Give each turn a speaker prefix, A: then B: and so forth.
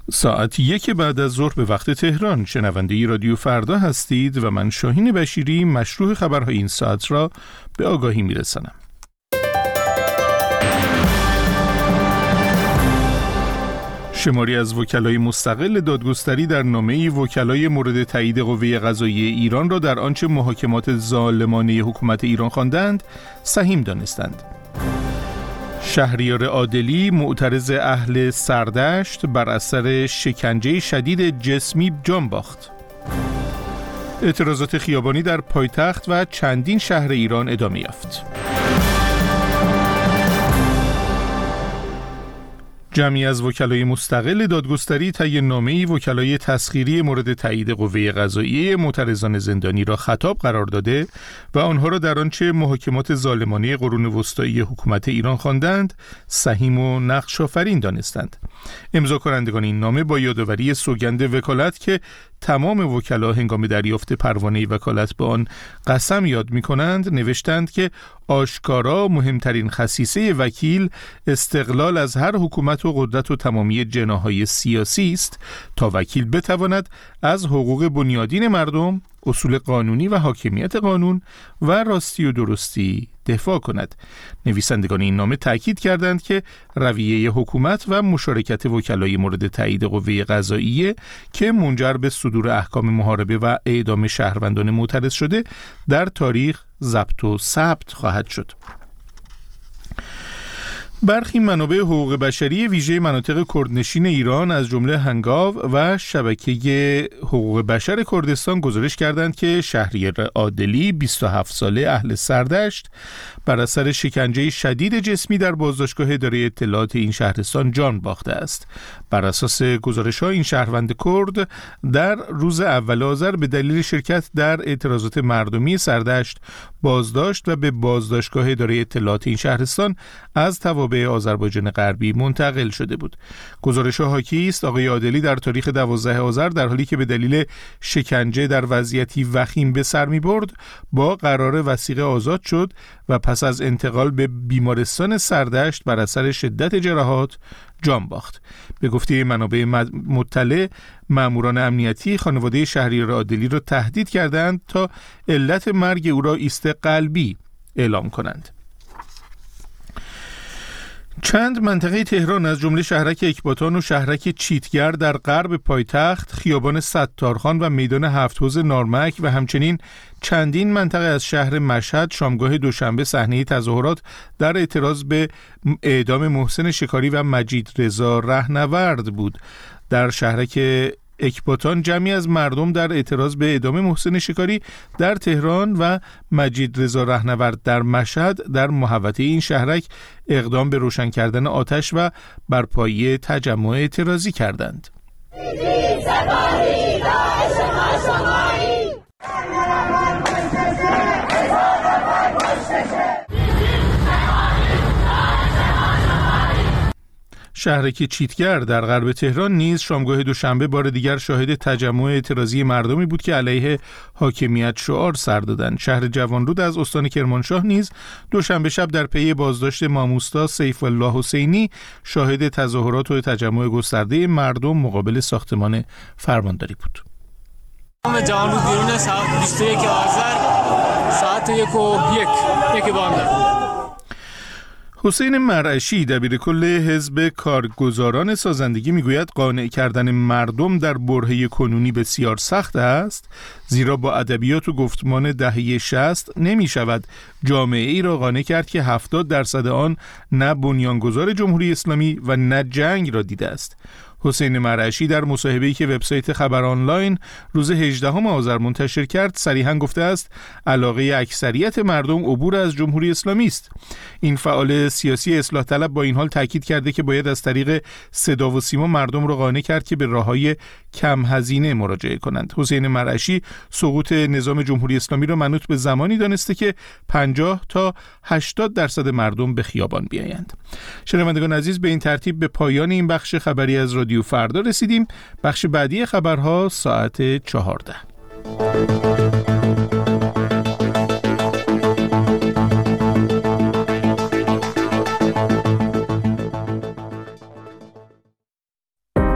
A: ساعت 1 بعد از ظهر به وقت تهران شنونده رادیو فردا هستید و من شاهین بشیری مشروع خبرهای این ساعت را به آگاهی میرسانم. شماری از وکلای مستقل دادگستری در نامه‌ای وکلای مورد تایید قوه قضاییه ایران را در آنچه محاکمات ظالمانه حکومت ایران خواندند سهیم دانستند. شهریار عادلی معترض اهل سردشت بر اثر شکنجه شدید جسمی جان باخت. اعتراضات خیابانی در پایتخت و چندین شهر ایران ادامه یافت. جمعی از وکلای مستقل دادگستری طی نامه‌ای وکلای تسخیری مورد تایید قوه قضاییه معترضان زندانی را خطاب قرار داده و آنها را در آنچه محاکمات ظالمانه قرون وسطایی حکومت ایران خواندند سهیم و نقش آفرین دانستند. امضا کنندگان این نامه با یادآوری سوگند وکالت که تمام وکلا هنگام دریافت پروانه وکالت به آن قسم یاد می‌کنند نوشتند که آشکارا مهمترین خصیصه وکیل استقلال از هر حکومت و قدرت و تمامی جناح‌های سیاسی است تا وکیل بتواند از حقوق بنیادین مردم، اصول قانونی و حاکمیت قانون و راستی و درستی دفاع کند. نویسندگان این نامه تاکید کردند که رویه حکومت و مشارکت وکلای مورد تایید قوه قضاییه که منجر به صدور احکام محاربه و اعدام شهروندان معترض شده در تاریخ ضبط و ثبت خواهد شد. برخی منابع حقوق بشری ویژه مناطق کردنشین ایران از جمله هنگاو و شبکه حقوق بشر کردستان گزارش کردند که شهریار عادلی 27 ساله اهل سردشت بر اثر شکنجه شدید جسمی در بازداشتگاه اداره اطلاعات این شهرستان جان باخته است. بر اساس گزارش‌ها این شهروند کرد در روز اول آذر به دلیل شرکت در اعتراضات مردمی سردشت بازداشت و به بازداشتگاه اداره اطلاعات این شهرستان از به آذربایجان غربی منتقل شده بود. گزارش حاکی است آقای عادلی در تاریخ 12 آذر در حالی که به دلیل شکنجه در وضعیتی وخیم به سر می‌برد با قرار وثیقه آزاد شد و پس از انتقال به بیمارستان سردشت بر اثر شدت جراحات جان باخت. به گفته منابع مطلع ماموران امنیتی خانواده شهریار عادلی را تهدید کردند تا علت مرگ او را ایست قلبی اعلام کنند. چند منطقه تهران از جمله شهرک اکباتان و شهرک چیتگر در غرب پایتخت، خیابان ستارخان و میدان هفت حوض نارمک و همچنین چندین منطقه از شهر مشهد شامگاه دوشنبه صحنه تظاهرات در اعتراض به اعدام محسن شکاری و مجید رضا رهنورد بود. در شهرک اکباتان جمعی از مردم در اعتراض به اعدام محسن شکاری در تهران و مجید رضا رهنورد در مشهد در محوطه این شهرک اقدام به روشن کردن آتش و برپایی تجمع اعتراضی کردند. شهرک چیتگر در غرب تهران نیز شامگاه دوشنبه بار دیگر شاهد تجمع اعتراضی مردمی بود که علیه حاکمیت شعار سر دادند. شهر جوانرود از استان کرمانشاه نیز دوشنبه شب در پی بازداشت ماموستا سیف الله حسینی شاهد تظاهرات و تجمع گسترده مردم مقابل ساختمان فرمانداری بود.
B: جوانرود بیرون ساعت 21 آذر ساعت 1:01 بامداد.
A: حسین مرعشی دبیرکل حزب کارگزاران سازندگی میگوید قانع کردن مردم در برهه کنونی بسیار سخت است، زیرا با ادبیات و گفتمان دهه 60 نمی شود جامعه ای را قانع کرد که 70% آن نه بنیانگذار جمهوری اسلامی و نه جنگ را دیده است. حسین مرعشی در مصاحبه‌ای که وبسایت خبر آنلاین روز 18 آذر منتشر کرد صریحاً گفته است علاقه اکثریت مردم عبور از جمهوری اسلامی است. این فعال سیاسی اصلاح طلب با این حال تاکید کرده که باید از طریق صدا و سیما مردم را قانع کرد که به راه‌های کم هزینه مراجعه کنند. حسین مرعشی سقوط نظام جمهوری اسلامی را منوط به زمانی دانسته که 50 تا 80% مردم به خیابان بیایند. شنوندگان عزیز، به این ترتیب به پایان این بخش خبری از رادیو فردا رسیدیم. بخش بعدی خبرها ساعت 14.